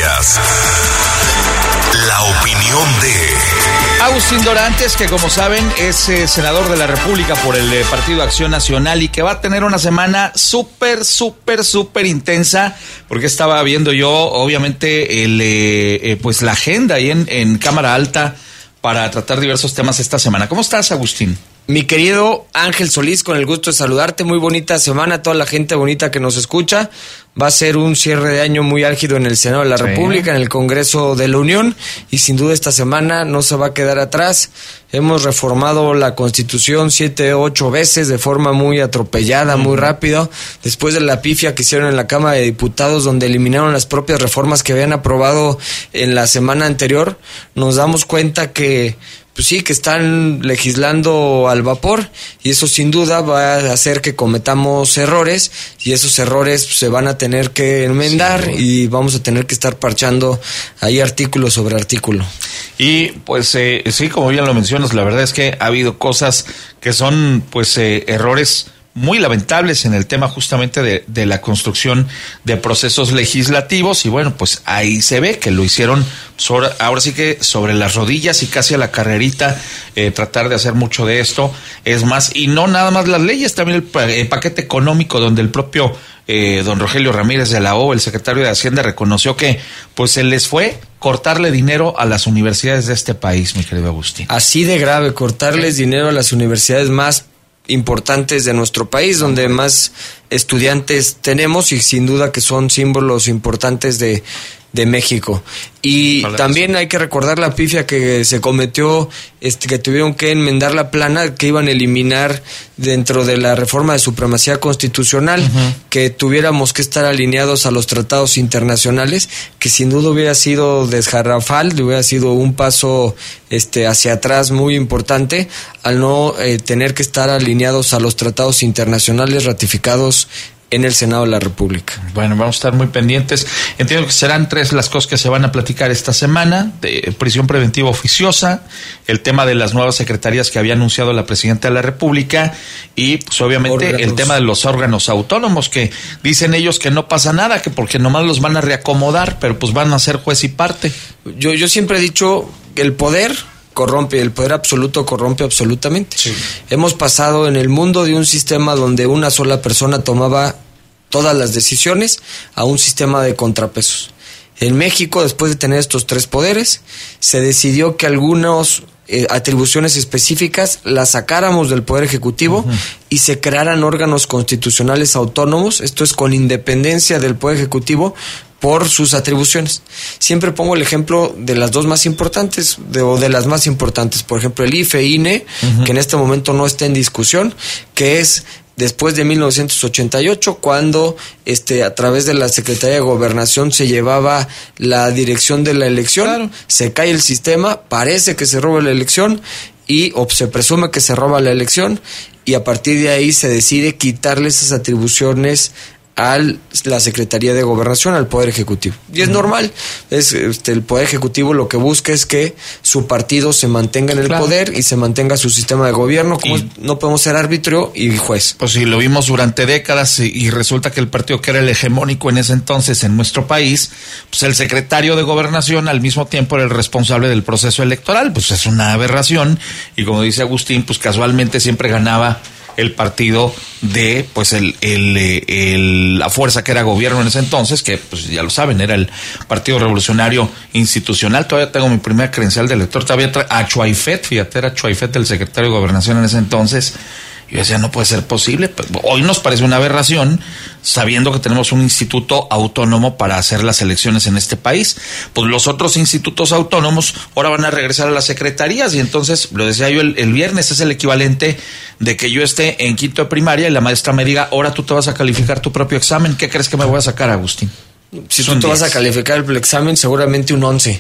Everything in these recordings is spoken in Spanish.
escuchas la opinión de Agustín Dorantes, que como saben es senador de la República por el Partido Acción Nacional y que va a tener una semana súper intensa, porque estaba viendo yo obviamente pues la agenda ahí en Cámara Alta para tratar diversos temas esta semana. ¿Cómo estás, Agustín? Mi querido Ángel Solís, con el gusto de saludarte, muy bonita semana a toda la gente bonita que nos escucha. Va a ser un cierre de año muy álgido en el Senado de la República, en el Congreso de la Unión, y sin duda esta semana no se va a quedar atrás. Hemos reformado la Constitución 7, 8 veces de forma muy atropellada, muy rápido, después de la pifia que hicieron en la Cámara de Diputados, donde eliminaron las propias reformas que habían aprobado en la semana anterior. Nos damos cuenta que pues sí, que están legislando al vapor, y eso sin duda va a hacer que cometamos errores, y esos errores se van a tener que enmendar, y vamos a tener que estar parchando ahí artículo sobre artículo. Y pues sí, como bien lo mencionas, la verdad es que ha habido cosas que son pues errores muy lamentables en el tema justamente de la construcción de procesos legislativos, y bueno, pues ahí se ve que lo hicieron ahora sí que sobre las rodillas y casi a la carrerita, tratar de hacer mucho de esto. Es más, y no nada más las leyes, también el paquete económico, donde el propio don Rogelio Ramírez de la O, el secretario de Hacienda, reconoció que pues se les fue cortarle dinero a las universidades de este país, mi querido Agustín. Así de grave, cortarles dinero a las universidades más importantes de nuestro país, donde más estudiantes tenemos, y sin duda que son símbolos importantes de México. Y también hay que recordar la pifia que se cometió, que tuvieron que enmendar la plana que iban a eliminar dentro de la reforma de supremacía constitucional, que tuviéramos que estar alineados a los tratados internacionales, que sin duda hubiera sido desgarrafal, hubiera sido un paso hacia atrás muy importante, al no tener que estar alineados a los tratados internacionales ratificados en el Senado de la República. Bueno, vamos a estar muy pendientes. Entiendo que serán 3 las cosas que se van a platicar esta semana: de prisión preventiva oficiosa, el tema de las nuevas secretarías que había anunciado la Presidenta de la República, y pues obviamente el tema de los órganos autónomos, que dicen ellos que no pasa nada, que porque nomás los van a reacomodar, pero pues van a ser juez y parte. Yo siempre he dicho que el poder corrompe, el poder absoluto corrompe absolutamente. Sí. Hemos pasado en el mundo de un sistema donde una sola persona tomaba todas las decisiones a un sistema de contrapesos. En México, después de tener estos 3 poderes, se decidió que algunas atribuciones específicas las sacáramos del Poder Ejecutivo y se crearan órganos constitucionales autónomos, esto es con independencia del Poder Ejecutivo, por sus atribuciones. Siempre pongo el ejemplo de las 2 más importantes, o de las más importantes, por ejemplo el IFE, INE, que en este momento no está en discusión, que es después de 1988, cuando a través de la Secretaría de Gobernación se llevaba la dirección de la elección, se cae el sistema, parece que se roba la elección, o se presume que se roba la elección, y a partir de ahí se decide quitarle esas atribuciones a la Secretaría de Gobernación, al Poder Ejecutivo. Y es normal, el Poder Ejecutivo lo que busca es que su partido se mantenga en el poder y se mantenga su sistema de gobierno, como no podemos ser árbitro y juez. Pues sí, lo vimos durante décadas, y resulta que el partido que era el hegemónico en ese entonces en nuestro país, pues el secretario de Gobernación al mismo tiempo era el responsable del proceso electoral. Pues es una aberración, y como dice Agustín, pues casualmente siempre ganaba el partido de pues la fuerza que era gobierno en ese entonces, que pues ya lo saben, era el Partido Revolucionario Institucional. Todavía tengo mi primera credencial de elector, todavía a Chuaifet, fíjate, era Chuaifet el secretario de Gobernación en ese entonces. Yo decía, no puede ser posible. Hoy nos parece una aberración, sabiendo que tenemos un instituto autónomo para hacer las elecciones en este país. Pues los otros institutos autónomos ahora van a regresar a las secretarías, y entonces, lo decía yo el viernes, es el equivalente de que yo esté en quinto de primaria y la maestra me diga, ahora tú te vas a calificar tu propio examen. ¿Qué crees que me voy a sacar, Agustín? Si tú te vas a calificar el examen, seguramente un 11.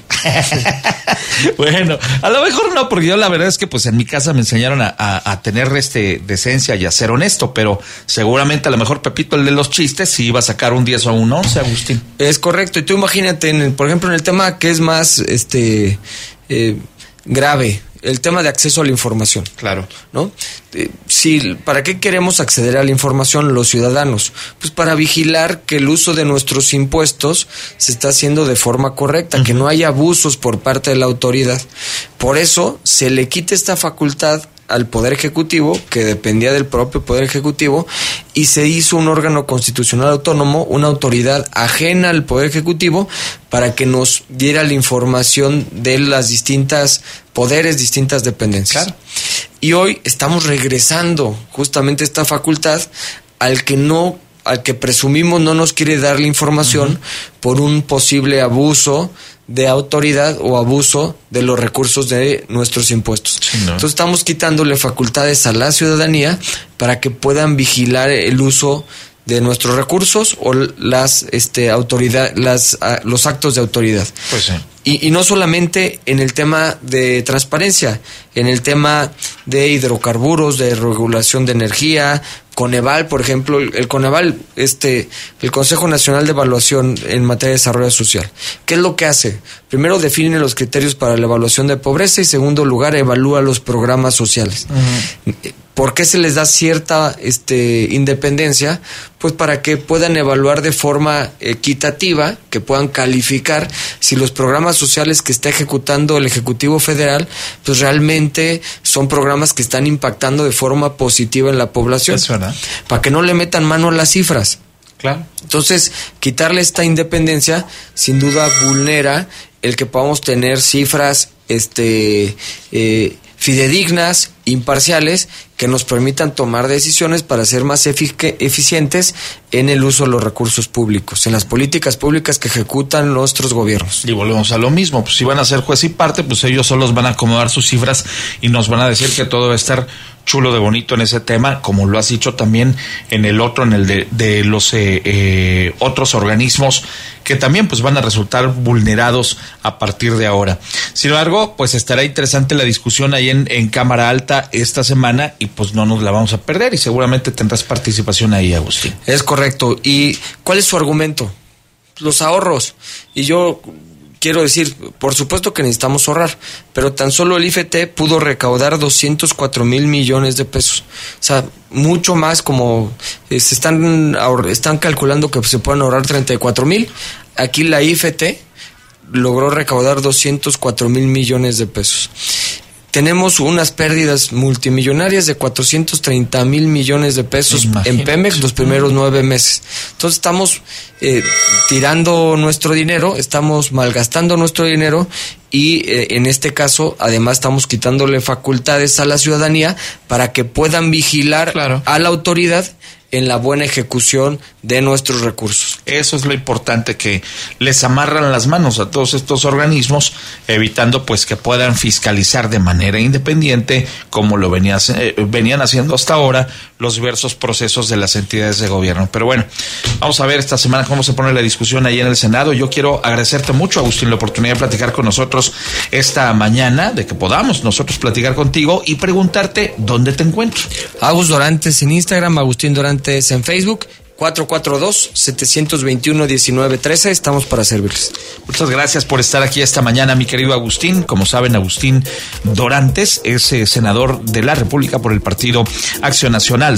Bueno, a lo mejor no, porque yo la verdad es que pues en mi casa me enseñaron a tener decencia y a ser honesto, pero seguramente a lo mejor Pepito, el de los chistes, sí iba a sacar un 10 o un 11, Agustín. Es correcto, y tú imagínate, por ejemplo, en el tema que es más grave, el tema de acceso a la información. Claro. ¿No? ¿Para qué queremos acceder a la información los ciudadanos? Pues para vigilar que el uso de nuestros impuestos se está haciendo de forma correcta, que no haya abusos por parte de la autoridad. Por eso se le quita esta facultad al Poder Ejecutivo, que dependía del propio Poder Ejecutivo, y se hizo un órgano constitucional autónomo, una autoridad ajena al Poder Ejecutivo, para que nos diera la información de las distintas poderes, distintas dependencias. Claro. Y hoy estamos regresando justamente esta facultad al que presumimos no nos quiere dar la información por un posible abuso de autoridad o abuso de los recursos de nuestros impuestos. Sí, ¿no? Entonces estamos quitándole facultades a la ciudadanía para que puedan vigilar el uso de nuestros recursos o los actos de autoridad. Pues sí. Y no solamente en el tema de transparencia, en el tema de hidrocarburos, de regulación de energía, Coneval, por ejemplo, el Coneval, el Consejo Nacional de Evaluación en materia de desarrollo social. ¿Qué es lo que hace? Primero define los criterios para la evaluación de pobreza y segundo lugar evalúa los programas sociales. ¿Por qué se les da cierta independencia? Pues para que puedan evaluar de forma equitativa, que puedan calificar si los programas sociales que está ejecutando el Ejecutivo Federal, pues realmente son programas que están impactando de forma positiva en la población. Es verdad. Para que no le metan mano a las cifras. Claro. Entonces, quitarle esta independencia, sin duda vulnera el que podamos tener cifras fidedignas, imparciales, que nos permitan tomar decisiones para ser más eficientes en el uso de los recursos públicos, en las políticas públicas que ejecutan nuestros gobiernos. Y volvemos a lo mismo, pues si van a ser juez y parte, pues ellos solos van a acomodar sus cifras y nos van a decir que todo va a estar chulo de bonito en ese tema, como lo has dicho también en el otro, en el de los otros organismos que también pues van a resultar vulnerados a partir de ahora. Sin embargo, pues estará interesante la discusión ahí en Cámara Alta esta semana y pues no nos la vamos a perder y seguramente tendrás participación ahí, Agustín. Es correcto. ¿Y cuál es su argumento? Los ahorros. Y yo quiero decir, por supuesto que necesitamos ahorrar, pero tan solo el IFT pudo recaudar 204 mil millones de pesos. O sea, mucho más, como están calculando que se pueden ahorrar 34 mil. Aquí la IFT logró recaudar 204 mil millones de pesos. Tenemos unas pérdidas multimillonarias de 430 mil millones de pesos. Imagínate. En Pemex los primeros 9 meses. Entonces estamos tirando nuestro dinero, estamos malgastando nuestro dinero y en este caso además estamos quitándole facultades a la ciudadanía para que puedan vigilar a la autoridad en la buena ejecución de nuestros recursos. Eso es lo importante, que les amarran las manos a todos estos organismos, evitando pues que puedan fiscalizar de manera independiente, como lo venían haciendo hasta ahora, los diversos procesos de las entidades de gobierno. Pero bueno, vamos a ver esta semana cómo se pone la discusión ahí en el Senado. Yo quiero agradecerte mucho, Agustín, la oportunidad de platicar con nosotros esta mañana, de que podamos nosotros platicar contigo y preguntarte dónde te encuentro. Agus Dorantes en Instagram, Agustín Dorantes en Facebook, 442-721-1913, estamos para servirles. Muchas gracias por estar aquí esta mañana, mi querido Agustín. Como saben, Agustín Dorantes es senador de la República por el Partido Acción Nacional.